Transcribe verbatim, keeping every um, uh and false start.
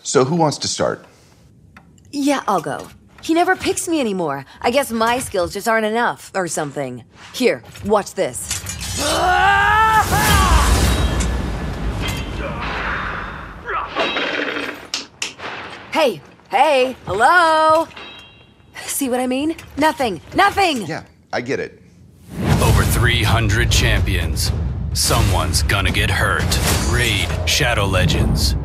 So who wants to start? Yeah, I'll go. He never picks me anymore. I guess my skills just aren't enough, or something. Here, watch this. Hey, hey, hello? See what I mean? Nothing, nothing! Yeah, I get it. Over three hundred champions. Someone's gonna get hurt. Raid Shadow Legends.